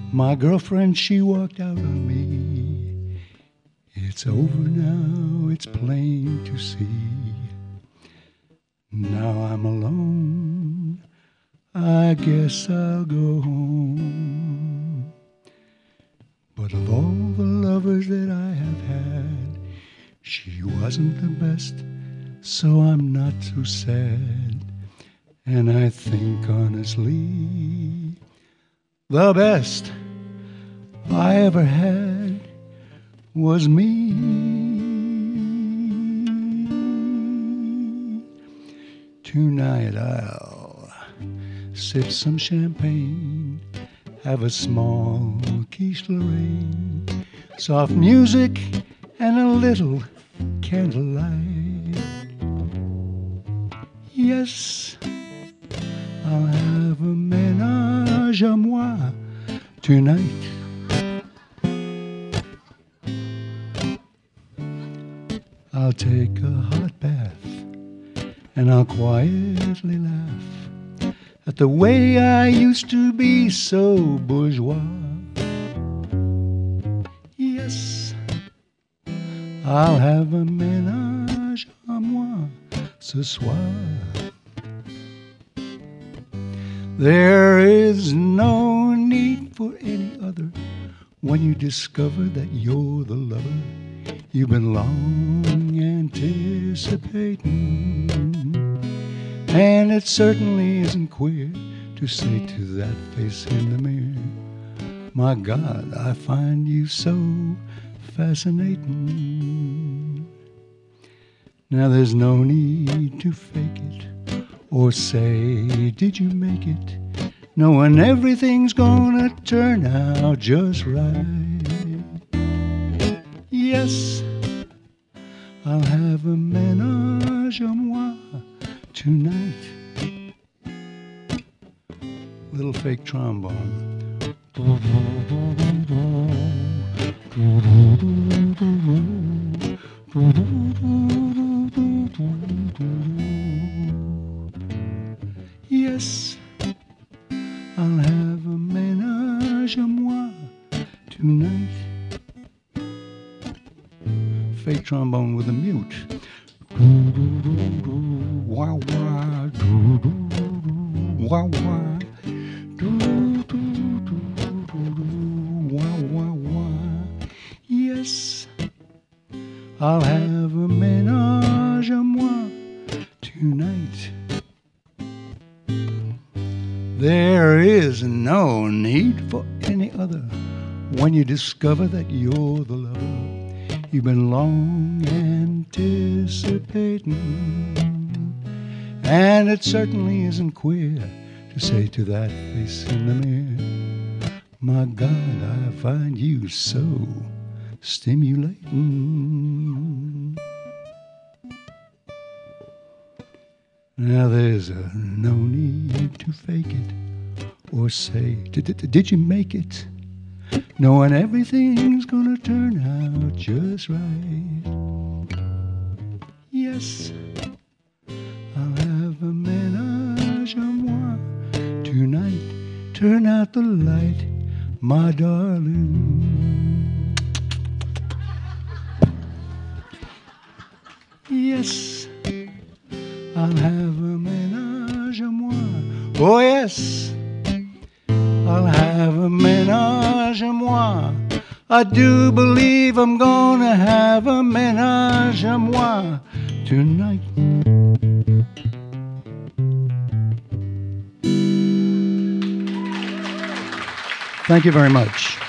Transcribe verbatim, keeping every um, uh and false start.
My girlfriend, she walked out on me. It's over now, it's plain to see. Now I'm alone, I guess I'll go home. But of all the lovers that I have had, she wasn't the best, so I'm not too sad. And I think honestly, the best I ever had was me. Tonight I'll sip some champagne, have a small quiche Lorraine, soft music and a little candlelight. Yes, I'll have a ménage à moi tonight. I'll take a hot bath and I'll quietly laugh at the way I used to be so bourgeois. Yes, I'll have a ménage à moi ce soir. There is no need for any other when you discover that you're the lover you've been long anticipating. And it certainly isn't queer to say to that face in the mirror, my God, I find you so fascinating. Now there's no need to fake it or say, did you make it? Knowing everything's gonna turn out just right. Yes, I'll have a ménage à moi tonight. Little fake trombone. Yes, I'll have a ménage à moi tonight. Fake trombone with a mute. Wah wah, wah wah, wah wah wah. Yes, I'll have a ménage à moi tonight. There is no need for any other when you discover that you're the lover you've been long anticipating. And it certainly isn't queer to say to that face in the mirror, my God, I find you so stimulating. Now there's uh, no need to fake it or say, did you make it? Knowing everything's gonna turn out just right. Yes, I'll have a ménage à moi tonight. Turn out the light, my darling. Yes, I'll have a ménage à moi. Oh yes, I'll have a ménage à moi. I do believe I'm gonna have a ménage à moi tonight. Thank you very much.